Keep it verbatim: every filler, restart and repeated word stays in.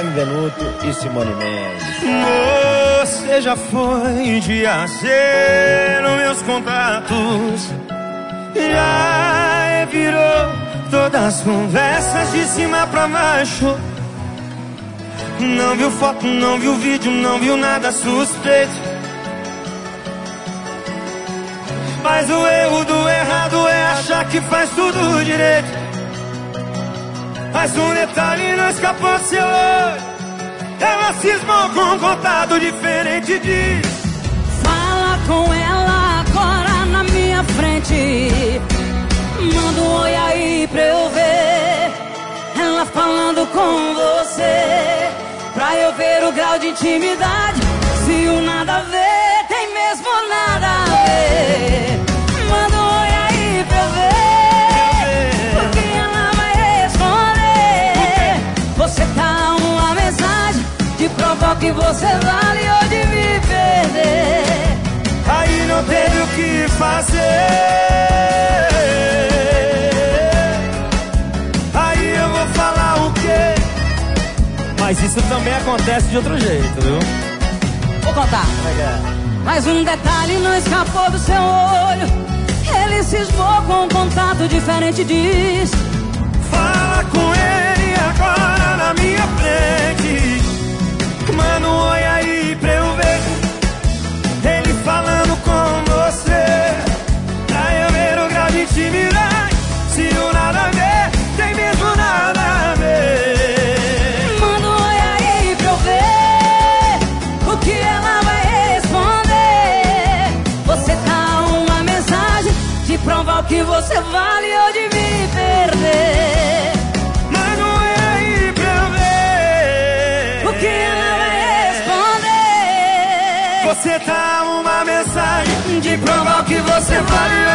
Benvenuto e Simone Mendes. Você já foi de azer nos meus contatos, já virou todas as conversas de cima pra baixo. Não viu foto, não viu vídeo, não viu nada suspeito. Mas o erro do errado é achar que faz tudo direito. Mas um detalhe não escapou do seu olho, ela cismou com um contato diferente de... Fala com ela agora na minha frente, manda um oi aí pra eu ver ela falando com você, pra eu ver o grau de intimidade. Se o nada a ver tem mesmo nada a ver, manda um oi aí pra eu ver, porque ela vai responder. Você tá uma mensagem de provar que você vale ou de me perder. Aí não teve o que fazer, aí eu vou falar o quê? Mas isso também acontece de outro jeito, viu? Vou contar. Mas um detalhe não escapou do seu olho, ele cismou com um contato diferente, diz. Fala com ele agora na minha frente, manda um oi aí pra eu ver ele falando com você, pra eu ver o grau de intimidade. Se o nada a ver tem mesmo nada a ver, Manda um oi aí pra eu ver o que ela vai responder. Você tá uma mensagem de provar o que você vale ou de me perder. manda um oi aí pra eu ver O que ela vai responder. Você tá uma mensagem de provar o que você vale